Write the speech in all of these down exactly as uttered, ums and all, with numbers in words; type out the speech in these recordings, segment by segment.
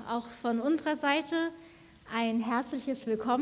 auch von unserer Seite ein herzliches Willkommen.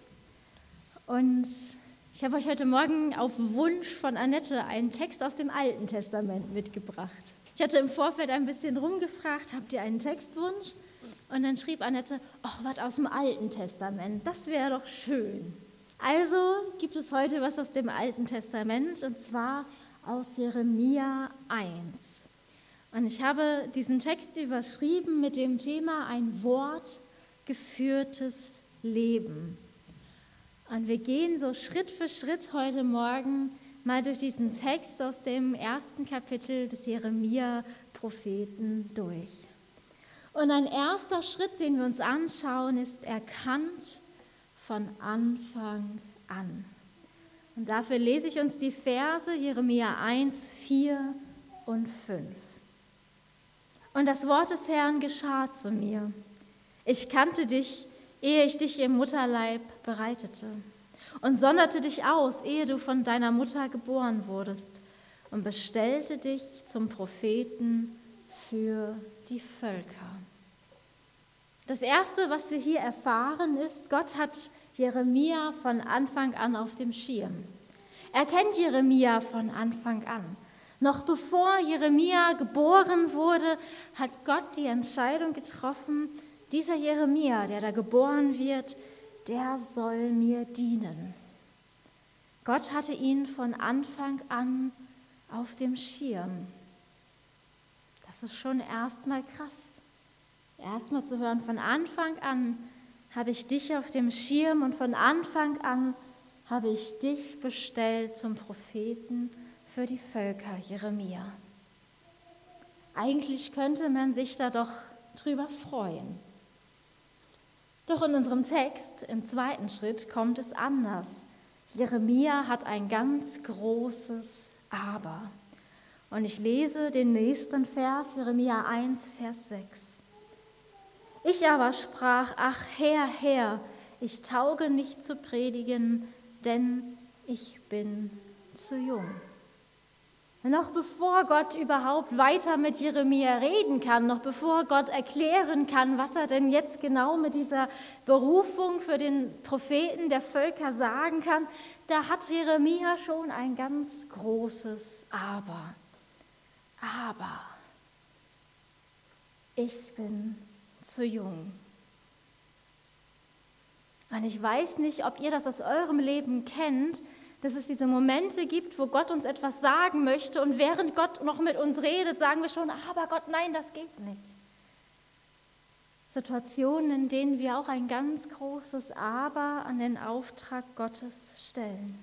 Und ich habe euch heute Morgen auf Wunsch von Annette einen Text aus dem Alten Testament mitgebracht. Ich hatte im Vorfeld ein bisschen rumgefragt, habt ihr einen Textwunsch? Und dann schrieb Annette, ach, was aus dem Alten Testament, das wäre doch schön. Also gibt es heute was aus dem Alten Testament, und zwar aus Jeremia eins. Und ich habe diesen Text überschrieben mit dem Thema ein wortgeführtes Leben. Und wir gehen so Schritt für Schritt heute Morgen mal durch diesen Text aus dem ersten Kapitel des Jeremia-Propheten durch. Und ein erster Schritt, den wir uns anschauen, ist erkannt von Anfang an. Und dafür lese ich uns die Verse Jeremia eins, vier und fünf. Und das Wort des Herrn geschah zu mir. Ich kannte dich, ehe ich dich im Mutterleib bereitete, und sonderte dich aus, ehe du von deiner Mutter geboren wurdest, und bestellte dich zum Propheten für die Völker. Das Erste, was wir hier erfahren, ist, Gott hat Jeremia von Anfang an auf dem Schirm. Er kennt Jeremia von Anfang an. Noch bevor Jeremia geboren wurde, hat Gott die Entscheidung getroffen, dieser Jeremia, der da geboren wird, der soll mir dienen. Gott hatte ihn von Anfang an auf dem Schirm. Das ist schon erstmal krass. Erstmal zu hören, von Anfang an habe ich dich auf dem Schirm und von Anfang an habe ich dich bestellt zum Propheten für die Völker, Jeremia. Eigentlich könnte man sich da doch drüber freuen. Doch in unserem Text, im zweiten Schritt, kommt es anders. Jeremia hat ein ganz großes Aber. Und ich lese den nächsten Vers, Jeremia eins, Vers sechs. Ich aber sprach, ach Herr, Herr, ich tauge nicht zu predigen, denn ich bin zu jung. Noch bevor Gott überhaupt weiter mit Jeremia reden kann, noch bevor Gott erklären kann, was er denn jetzt genau mit dieser Berufung für den Propheten der Völker sagen kann, da hat Jeremia schon ein ganz großes Aber. Aber ich bin zu jung. Und ich weiß nicht, ob ihr das aus eurem Leben kennt, dass es diese Momente gibt, wo Gott uns etwas sagen möchte und während Gott noch mit uns redet, sagen wir schon, aber Gott, nein, das geht nicht. Situationen, in denen wir auch ein ganz großes Aber an den Auftrag Gottes stellen.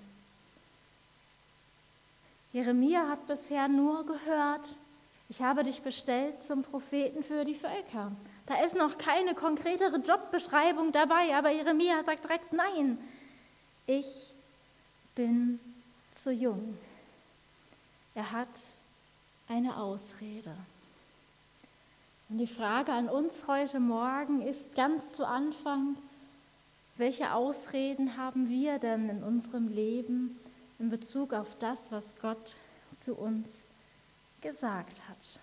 Jeremia hat bisher nur gehört, ich habe dich bestellt zum Propheten für die Völker. Da ist noch keine konkretere Jobbeschreibung dabei, aber Jeremia sagt direkt, nein, ich bin zu jung. Er hat eine Ausrede. Und die Frage an uns heute Morgen ist ganz zu Anfang, welche Ausreden haben wir denn in unserem Leben in Bezug auf das, was Gott zu uns gesagt hat?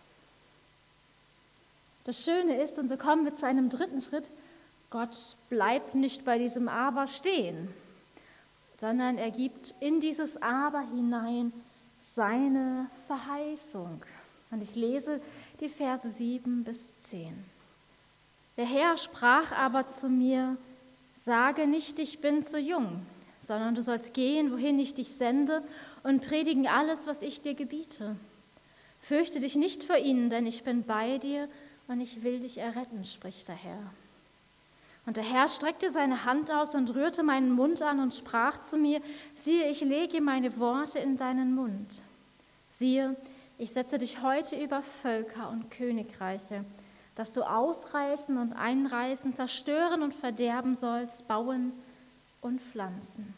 Das Schöne ist, und so kommen wir zu einem dritten Schritt, Gott bleibt nicht bei diesem Aber stehen, sondern er gibt in dieses Aber hinein seine Verheißung. Und ich lese die Verse sieben bis zehn. Der Herr sprach aber zu mir, sage nicht, ich bin zu jung, sondern du sollst gehen, wohin ich dich sende, und predigen alles, was ich dir gebiete. Fürchte dich nicht vor ihnen, denn ich bin bei dir und ich will dich erretten, spricht der Herr. Und der Herr streckte seine Hand aus und rührte meinen Mund an und sprach zu mir, siehe, ich lege meine Worte in deinen Mund. Siehe, ich setze dich heute über Völker und Königreiche, dass du ausreißen und einreißen, zerstören und verderben sollst, bauen und pflanzen.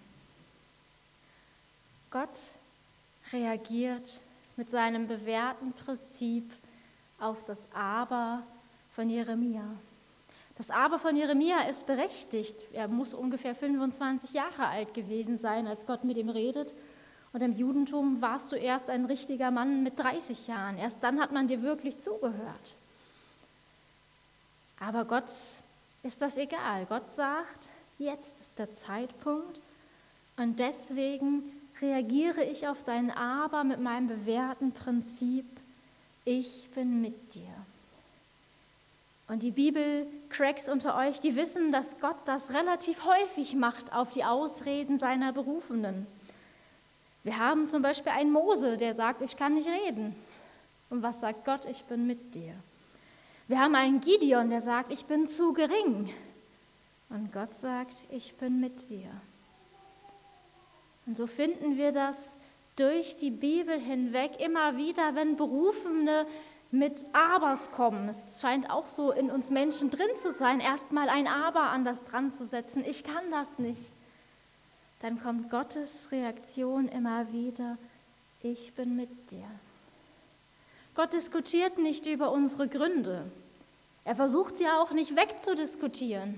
Gott reagiert mit seinem bewährten Prinzip auf das Aber von Jeremia. Das Aber von Jeremia ist berechtigt. Er muss ungefähr fünfundzwanzig Jahre alt gewesen sein, als Gott mit ihm redet. Und im Judentum warst du erst ein richtiger Mann mit dreißig Jahren. Erst dann hat man dir wirklich zugehört. Aber Gott ist das egal. Gott sagt, jetzt ist der Zeitpunkt und deswegen reagiere ich auf dein Aber mit meinem bewährten Prinzip, ich bin mit dir. Und die Bibel-Cracks unter euch, die wissen, dass Gott das relativ häufig macht auf die Ausreden seiner Berufenen. Wir haben zum Beispiel einen Mose, der sagt, ich kann nicht reden. Und was sagt Gott? Ich bin mit dir. Wir haben einen Gideon, der sagt, ich bin zu gering. Und Gott sagt, ich bin mit dir. Und so finden wir das durch die Bibel hinweg immer wieder, wenn Berufene mit Abers kommen. Es scheint auch so in uns Menschen drin zu sein, erstmal ein Aber an das dran zu setzen. Ich kann das nicht. Dann kommt Gottes Reaktion immer wieder, ich bin mit dir. Gott diskutiert nicht über unsere Gründe. Er versucht sie auch nicht wegzudiskutieren,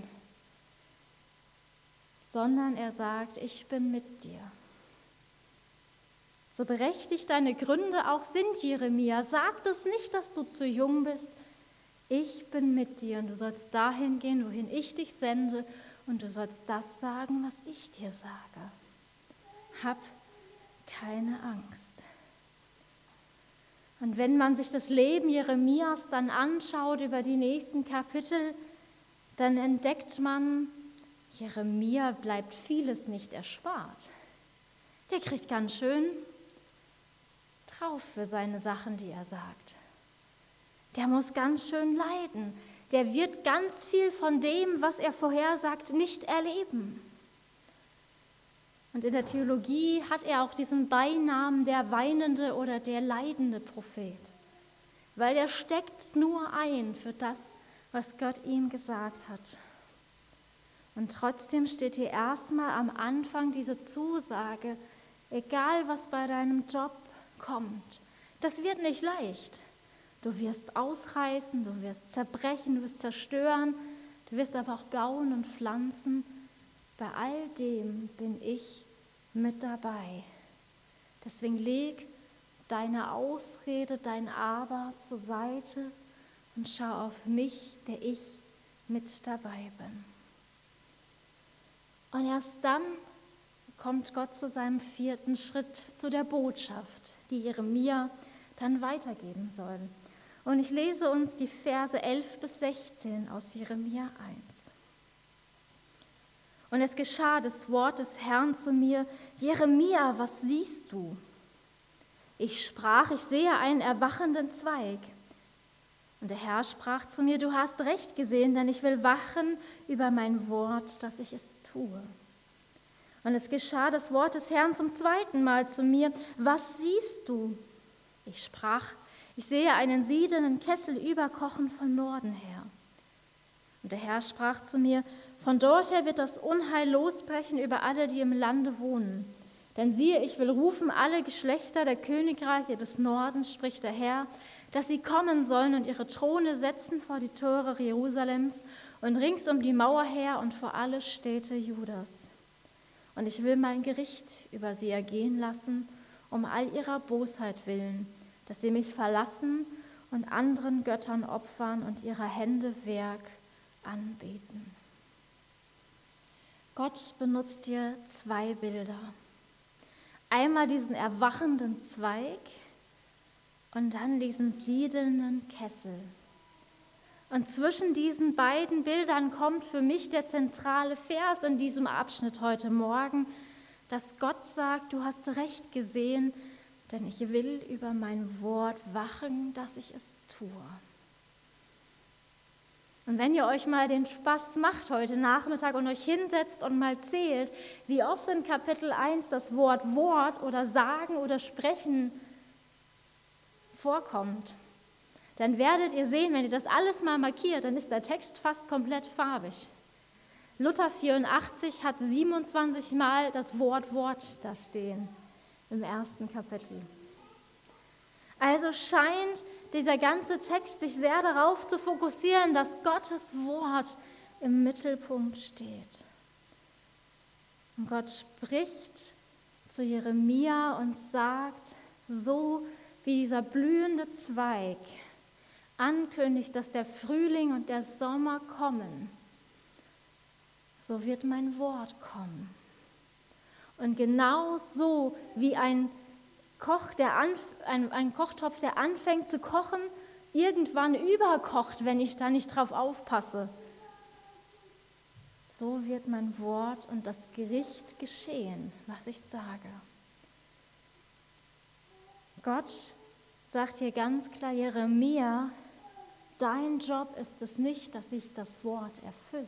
sondern er sagt, ich bin mit dir. So berechtigt deine Gründe auch sind, Jeremia, sagt es nicht, dass du zu jung bist. Ich bin mit dir und du sollst dahin gehen, wohin ich dich sende und du sollst das sagen, was ich dir sage. Hab keine Angst. Und wenn man sich das Leben Jeremias dann anschaut über die nächsten Kapitel, dann entdeckt man, Jeremia bleibt vieles nicht erspart. Der kriegt ganz schön drauf für seine Sachen, die er sagt. Der muss ganz schön leiden. Der wird ganz viel von dem, was er vorhersagt, nicht erleben. Und in der Theologie hat er auch diesen Beinamen der weinende oder der leidende Prophet, weil er steckt nur ein für das, was Gott ihm gesagt hat. Und trotzdem steht hier erstmal am Anfang diese Zusage, egal was bei deinem Job kommt, das wird nicht leicht. Du wirst ausreißen, du wirst zerbrechen, du wirst zerstören, du wirst aber auch bauen und pflanzen. Bei all dem bin ich mit dabei. Deswegen leg deine Ausrede, dein Aber zur Seite und schau auf mich, der ich mit dabei bin. Und erst dann kommt Gott zu seinem vierten Schritt, zu der Botschaft, die Jeremia dann weitergeben soll. Und ich lese uns die Verse elf bis sechzehn aus Jeremia eins. Und es geschah das Wort des Herrn zu mir, Jeremia, was siehst du? Ich sprach, ich sehe einen erwachenden Zweig. Und der Herr sprach zu mir, du hast recht gesehen, denn ich will wachen über mein Wort, dass ich es tue. Und es geschah das Wort des Herrn zum zweiten Mal zu mir, was siehst du? Ich sprach, ich sehe einen siedenden Kessel überkochen von Norden her. Und der Herr sprach zu mir, von dort her wird das Unheil losbrechen über alle, die im Lande wohnen. Denn siehe, ich will rufen alle Geschlechter der Königreiche des Nordens, spricht der Herr, dass sie kommen sollen und ihre Throne setzen vor die Tore Jerusalems und rings um die Mauer her und vor alle Städte Judas. Und ich will mein Gericht über sie ergehen lassen, um all ihrer Bosheit willen, dass sie mich verlassen und anderen Göttern opfern und ihrer Hände Werk anbeten. Gott benutzt hier zwei Bilder. Einmal diesen erwachenden Zweig und dann diesen siedelnden Kessel. Und zwischen diesen beiden Bildern kommt für mich der zentrale Vers in diesem Abschnitt heute Morgen, dass Gott sagt, du hast recht gesehen, denn ich will über mein Wort wachen, dass ich es tue. Und wenn ihr euch mal den Spaß macht heute Nachmittag und euch hinsetzt und mal zählt, wie oft in Kapitel eins das Wort Wort oder Sagen oder Sprechen vorkommt, dann werdet ihr sehen, wenn ihr das alles mal markiert, dann ist der Text fast komplett farbig. Luther vierundachtzig hat siebenundzwanzig Mal das Wort Wort da stehen im ersten Kapitel. Also scheint dieser ganze Text sich sehr darauf zu fokussieren, dass Gottes Wort im Mittelpunkt steht. Und Gott spricht zu Jeremia und sagt, so wie dieser blühende Zweig ankündigt, dass der Frühling und der Sommer kommen, so wird mein Wort kommen. Und genau so wie ein Koch, der anf- ein, ein Kochtopf, der anfängt zu kochen, irgendwann überkocht, wenn ich da nicht drauf aufpasse, so wird mein Wort und das Gericht geschehen, was ich sage. Gott sagt hier ganz klar, Jeremia, dein Job ist es nicht, dass sich das Wort erfüllt.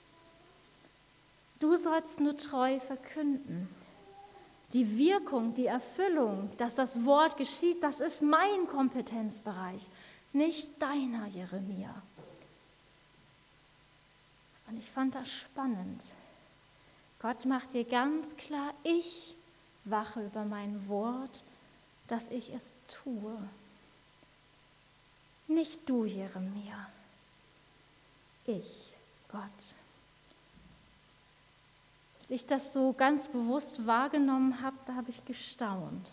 Du sollst nur treu verkünden. Die Wirkung, die Erfüllung, dass das Wort geschieht, das ist mein Kompetenzbereich, nicht deiner, Jeremia. Und ich fand das spannend. Gott macht dir ganz klar, ich wache über mein Wort, dass ich es tue. Nicht du, Jeremia, ich, Gott. Als ich das so ganz bewusst wahrgenommen habe, da habe ich gestaunt.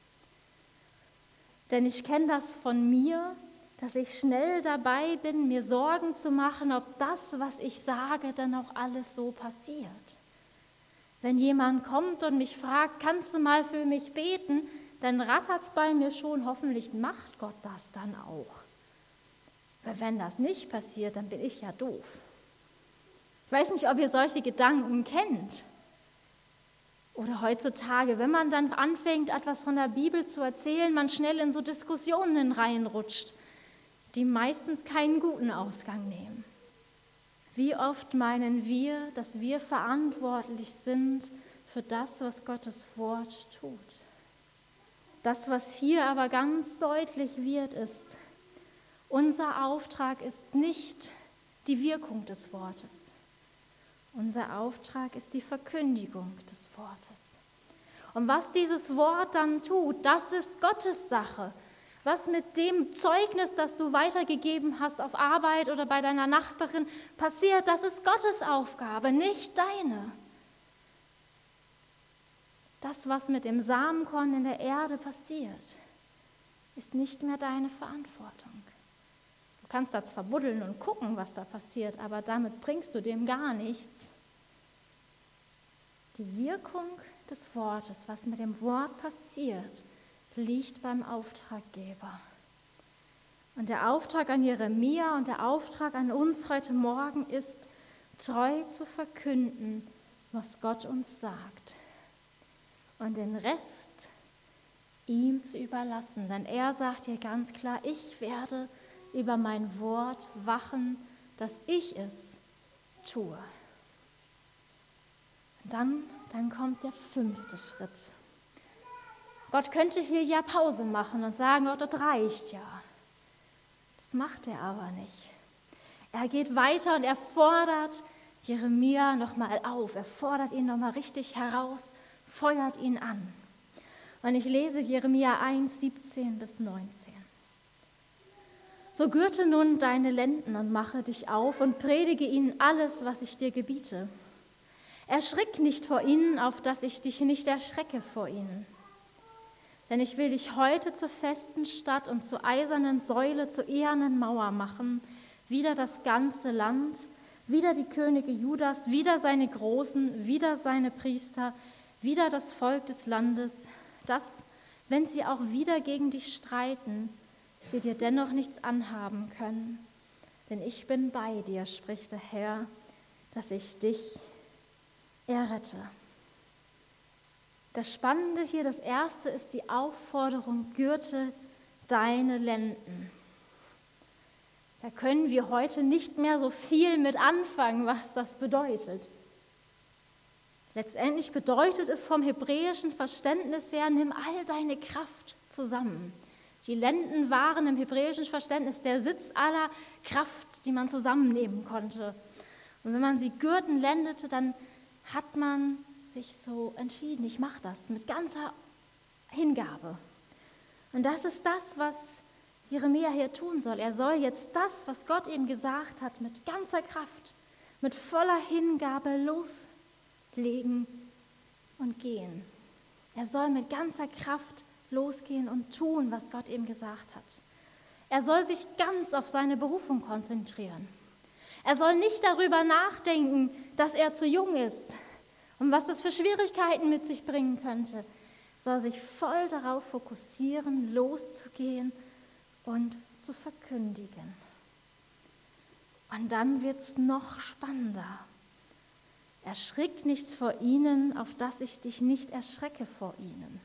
Denn ich kenne das von mir, dass ich schnell dabei bin, mir Sorgen zu machen, ob das, was ich sage, dann auch alles so passiert. Wenn jemand kommt und mich fragt, kannst du mal für mich beten, dann rattert es bei mir schon, hoffentlich macht Gott das dann auch. Weil wenn das nicht passiert, dann bin ich ja doof. Ich weiß nicht, ob ihr solche Gedanken kennt. Oder heutzutage, wenn man dann anfängt, etwas von der Bibel zu erzählen, man schnell in so Diskussionen reinrutscht, die meistens keinen guten Ausgang nehmen. Wie oft meinen wir, dass wir verantwortlich sind für das, was Gottes Wort tut? Das, was hier aber ganz deutlich wird, ist, unser Auftrag ist nicht die Wirkung des Wortes. Unser Auftrag ist die Verkündigung des Wortes. Und was dieses Wort dann tut, das ist Gottes Sache. Was mit dem Zeugnis, das du weitergegeben hast auf Arbeit oder bei deiner Nachbarin passiert, das ist Gottes Aufgabe, nicht deine. Das, was mit dem Samenkorn in der Erde passiert, ist nicht mehr deine Verantwortung. Du kannst da zwar buddeln und gucken, was da passiert, aber damit bringst du dem gar nichts. Die Wirkung des Wortes, was mit dem Wort passiert, liegt beim Auftraggeber. Und der Auftrag an Jeremia und der Auftrag an uns heute Morgen ist, treu zu verkünden, was Gott uns sagt. Und den Rest ihm zu überlassen. Denn er sagt hier ganz klar, ich werde über mein Wort wachen, dass ich es tue. Und dann, dann kommt der fünfte Schritt. Gott könnte hier ja Pause machen und sagen, oh, das reicht ja. Das macht er aber nicht. Er geht weiter und er fordert Jeremia nochmal auf. Er fordert ihn nochmal richtig heraus, feuert ihn an. Und ich lese Jeremia eins, siebzehn bis neunzehn. So gürte nun deine Lenden und mache dich auf und predige ihnen alles, was ich dir gebiete. Erschrick nicht vor ihnen, auf dass ich dich nicht erschrecke vor ihnen. Denn ich will dich heute zur festen Stadt und zur eisernen Säule, zur ehernen Mauer machen, wieder das ganze Land, wieder die Könige Judas, wieder seine Großen, wieder seine Priester, wieder das Volk des Landes, dass, wenn sie auch wieder gegen dich streiten, sie dir dennoch nichts anhaben können. Denn ich bin bei dir, spricht der Herr, dass ich dich errette. Das Spannende hier, das Erste, ist die Aufforderung, gürte deine Lenden. Da können wir heute nicht mehr so viel mit anfangen, was das bedeutet. Letztendlich bedeutet es vom hebräischen Verständnis her, nimm all deine Kraft zusammen. Die Lenden waren im hebräischen Verständnis der Sitz aller Kraft, die man zusammennehmen konnte. Und wenn man sie gürten lendete, dann hat man sich so entschieden, ich mache das mit ganzer Hingabe. Und das ist das, was Jeremia hier tun soll. Er soll jetzt das, was Gott ihm gesagt hat, mit ganzer Kraft, mit voller Hingabe loslegen und gehen. Er soll mit ganzer Kraft losgehen und tun, was Gott ihm gesagt hat. Er soll sich ganz auf seine Berufung konzentrieren. Er soll nicht darüber nachdenken, dass er zu jung ist und was das für Schwierigkeiten mit sich bringen könnte. Er soll sich voll darauf fokussieren, loszugehen und zu verkündigen. Und dann wird es noch spannender. Erschrick nicht vor ihnen, auf dass ich dich nicht erschrecke vor ihnen.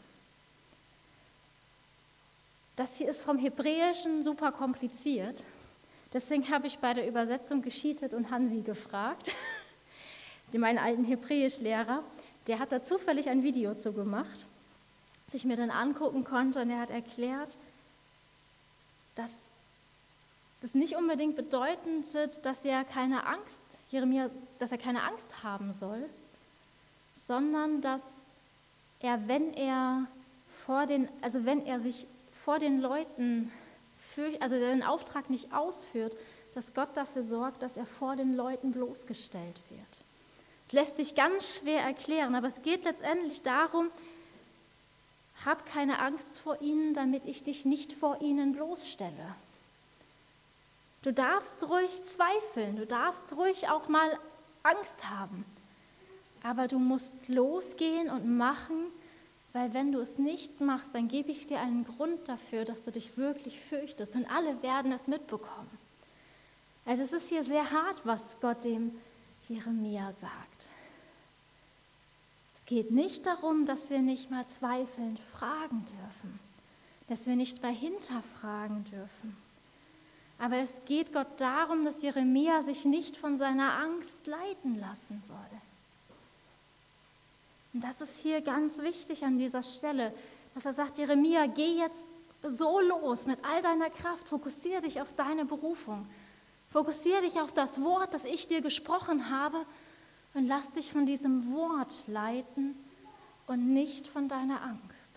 Das hier ist vom Hebräischen super kompliziert. Deswegen habe ich bei der Übersetzung gescheatet und Hansi gefragt, meinen alten Hebräischlehrer. Der hat da zufällig ein Video zu gemacht, das ich mir dann angucken konnte. Und er hat erklärt, dass das nicht unbedingt bedeutet, dass er keine Angst, Jeremia, dass er keine Angst haben soll, sondern dass er, wenn er vor den, also wenn er sich vor den Leuten, für, also den Auftrag nicht ausführt, dass Gott dafür sorgt, dass er vor den Leuten bloßgestellt wird. Es lässt sich ganz schwer erklären, aber es geht letztendlich darum, hab keine Angst vor ihnen, damit ich dich nicht vor ihnen bloßstelle. Du darfst ruhig zweifeln, du darfst ruhig auch mal Angst haben, aber du musst losgehen und machen, weil wenn du es nicht machst, dann gebe ich dir einen Grund dafür, dass du dich wirklich fürchtest und alle werden es mitbekommen. Also es ist hier sehr hart, was Gott dem Jeremia sagt. Es geht nicht darum, dass wir nicht mal zweifelnd fragen dürfen, dass wir nicht mal hinterfragen dürfen. Aber es geht Gott darum, dass Jeremia sich nicht von seiner Angst leiten lassen soll. Und das ist hier ganz wichtig an dieser Stelle, dass er sagt, Jeremia, geh jetzt so los mit all deiner Kraft, fokussiere dich auf deine Berufung, fokussiere dich auf das Wort, das ich dir gesprochen habe und lass dich von diesem Wort leiten und nicht von deiner Angst.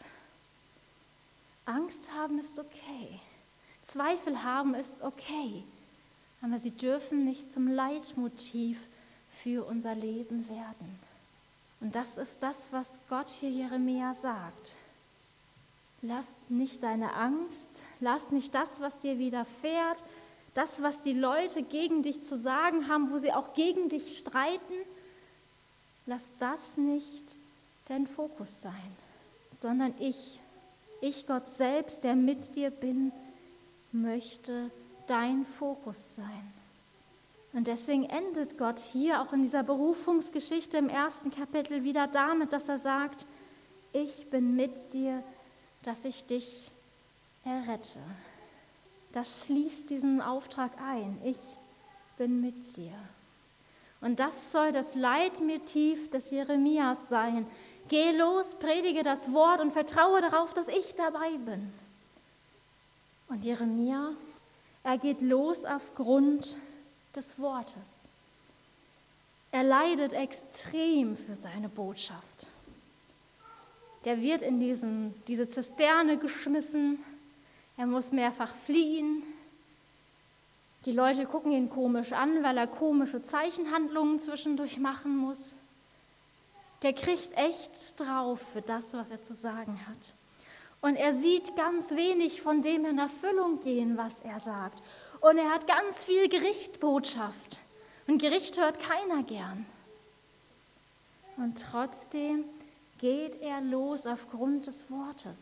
Angst haben ist okay, Zweifel haben ist okay, aber sie dürfen nicht zum Leitmotiv für unser Leben werden. Und das ist das, was Gott hier Jeremia sagt. Lass nicht deine Angst, lass nicht das, was dir widerfährt, das, was die Leute gegen dich zu sagen haben, wo sie auch gegen dich streiten, lass das nicht dein Fokus sein, sondern ich, ich Gott selbst, der mit dir bin, möchte dein Fokus sein. Und deswegen endet Gott hier auch in dieser Berufungsgeschichte im ersten Kapitel wieder damit, dass er sagt, ich bin mit dir, dass ich dich errette. Das schließt diesen Auftrag ein. Ich bin mit dir. Und das soll das Leitmotiv des Jeremias sein. Geh los, predige das Wort und vertraue darauf, dass ich dabei bin. Und Jeremia, er geht los aufgrund des Wortes. Er leidet extrem für seine Botschaft. Der wird in diesen, diese Zisterne geschmissen, er muss mehrfach fliehen. Die Leute gucken ihn komisch an, weil er komische Zeichenhandlungen zwischendurch machen muss. Der kriegt echt drauf für das, was er zu sagen hat. Und er sieht ganz wenig von dem in Erfüllung gehen, was er sagt. Und er hat ganz viel Gerichtbotschaft. Und Gericht hört keiner gern. Und trotzdem geht er los aufgrund des Wortes.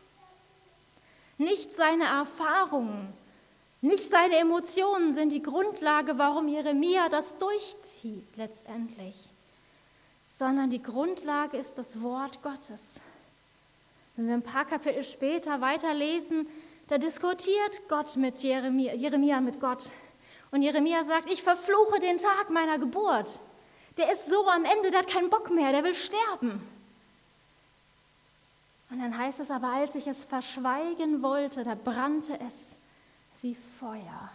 Nicht seine Erfahrungen, nicht seine Emotionen sind die Grundlage, warum Jeremia das durchzieht letztendlich, sondern die Grundlage ist das Wort Gottes. Wenn wir ein paar Kapitel später weiterlesen, da diskutiert Gott mit Jeremia, Jeremia mit Gott. Und Jeremia sagt, ich verfluche den Tag meiner Geburt. Der ist so am Ende, der hat keinen Bock mehr, der will sterben. Und dann heißt es aber, als ich es verschweigen wollte, da brannte es wie Feuer.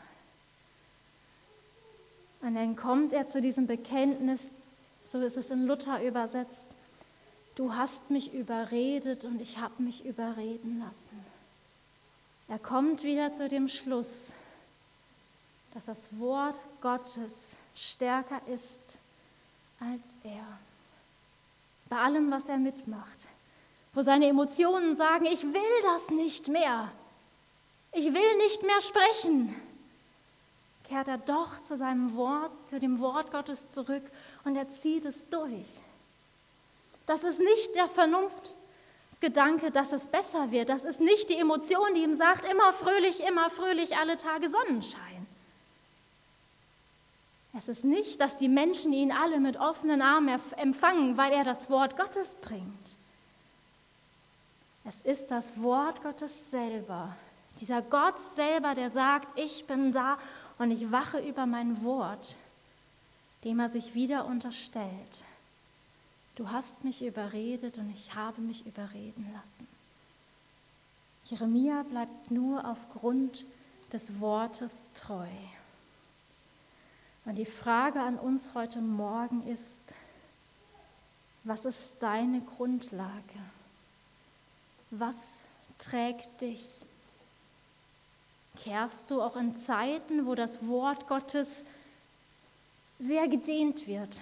Und dann kommt er zu diesem Bekenntnis, so ist es in Luther übersetzt, du hast mich überredet und ich habe mich überreden lassen. Er kommt wieder zu dem Schluss, dass das Wort Gottes stärker ist als er. Bei allem, was er mitmacht, wo seine Emotionen sagen, ich will das nicht mehr, Ich will nicht mehr sprechen, kehrt er doch zu seinem Wort, zu dem Wort Gottes zurück und er zieht es durch. Das ist nicht der Vernunftgedanke, dass es besser wird. Das ist nicht die Emotion, die ihm sagt, immer fröhlich, immer fröhlich, alle Tage Sonnenschein. Es ist nicht, dass die Menschen ihn alle mit offenen Armen empfangen, weil er das Wort Gottes bringt. Es ist das Wort Gottes selber, dieser Gott selber, der sagt, ich bin da und ich wache über mein Wort, dem er sich wieder unterstellt. Du hast mich überredet und ich habe mich überreden lassen. Jeremia bleibt nur aufgrund des Wortes treu. Und die Frage an uns heute Morgen ist, was ist deine Grundlage? Was trägt dich? Kehrst du auch in Zeiten, wo das Wort Gottes sehr gedehnt wird,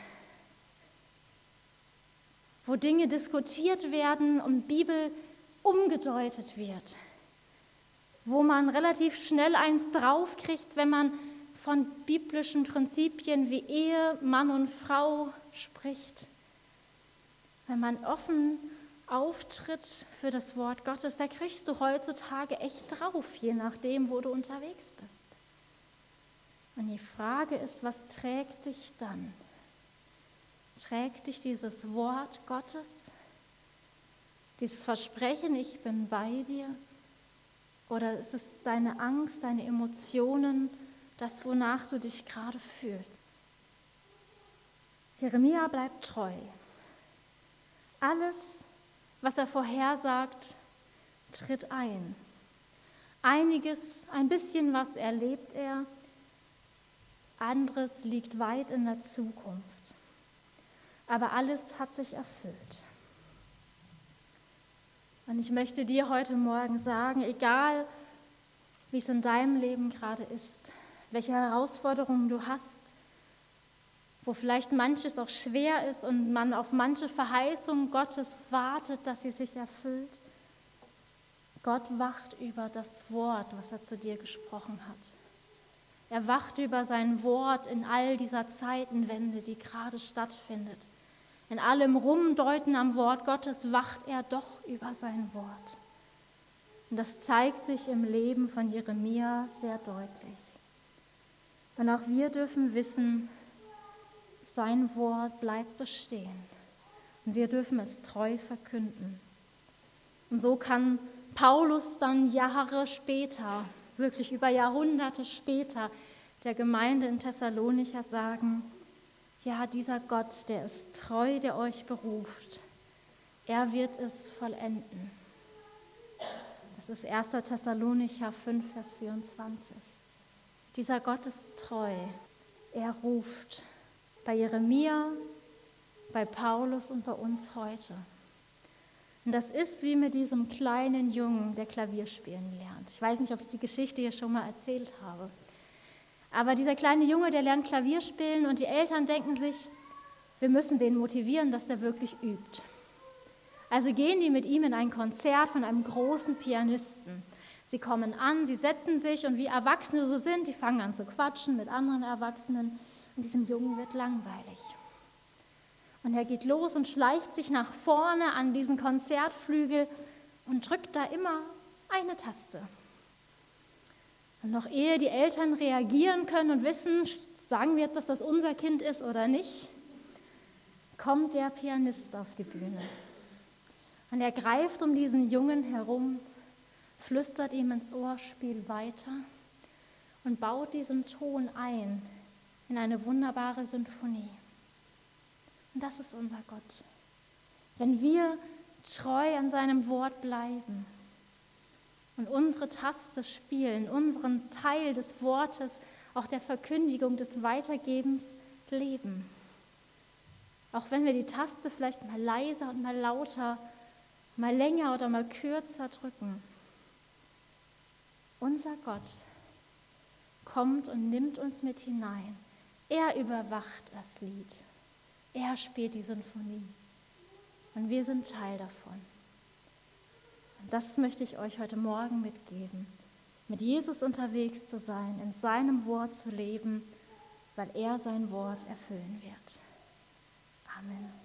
wo Dinge diskutiert werden und Bibel umgedeutet wird, wo man relativ schnell eins draufkriegt, wenn man von biblischen Prinzipien wie Ehe, Mann und Frau spricht, wenn man offen auftritt für das Wort Gottes, da kriegst du heutzutage echt drauf, je nachdem, wo du unterwegs bist. Und die Frage ist, was trägt dich dann? Trägt dich dieses Wort Gottes, dieses Versprechen, ich bin bei dir? Oder ist es deine Angst, deine Emotionen, das, wonach du dich gerade fühlst? Jeremia bleibt treu. Alles, was er vorhersagt, tritt ein. Einiges, ein bisschen was erlebt er, anderes liegt weit in der Zukunft. Aber alles hat sich erfüllt. Und ich möchte dir heute Morgen sagen, egal wie es in deinem Leben gerade ist, welche Herausforderungen du hast, wo vielleicht manches auch schwer ist und man auf manche Verheißung Gottes wartet, dass sie sich erfüllt. Gott wacht über das Wort, was er zu dir gesprochen hat. Er wacht über sein Wort in all dieser Zeitenwende, die gerade stattfindet. In allem Rumdeuten am Wort Gottes wacht er doch über sein Wort. Und das zeigt sich im Leben von Jeremia sehr deutlich. Und auch wir dürfen wissen, sein Wort bleibt bestehen und wir dürfen es treu verkünden. Und so kann Paulus dann Jahre später, wirklich über Jahrhunderte später, der Gemeinde in Thessalonicher sagen, ja, dieser Gott, der ist treu, der euch beruft, er wird es vollenden. Das ist erster Thessalonicher fünf, Vers vierundzwanzig. Dieser Gott ist treu, er ruft. Bei Jeremia, bei Paulus und bei uns heute. Und das ist wie mit diesem kleinen Jungen, der Klavier spielen lernt. Ich weiß nicht, ob ich die Geschichte hier schon mal erzählt habe. Aber dieser kleine Junge, der lernt Klavier spielen und die Eltern denken sich, wir müssen den motivieren, dass er wirklich übt. Also gehen die mit ihm in ein Konzert von einem großen Pianisten. Sie kommen an, sie setzen sich und wie Erwachsene so sind, die fangen an zu quatschen mit anderen Erwachsenen. Und diesem Jungen wird langweilig. Und er geht los und schleicht sich nach vorne an diesen Konzertflügel und drückt da immer eine Taste. Und noch ehe die Eltern reagieren können und wissen, sagen wir jetzt, dass das unser Kind ist oder nicht, kommt der Pianist auf die Bühne. Und er greift um diesen Jungen herum, flüstert ihm ins Ohr, spiel weiter und baut diesen Ton ein in eine wunderbare Sinfonie. Und das ist unser Gott. Wenn wir treu an seinem Wort bleiben und unsere Taste spielen, unseren Teil des Wortes, auch der Verkündigung, des Weitergebens leben. Auch wenn wir die Taste vielleicht mal leiser und mal lauter, mal länger oder mal kürzer drücken. Unser Gott kommt und nimmt uns mit hinein. Er überwacht das Lied. Er spielt die Sinfonie. Und wir sind Teil davon. Und das möchte ich euch heute Morgen mitgeben. mit Jesus unterwegs zu sein, in seinem Wort zu leben, weil er sein Wort erfüllen wird. Amen.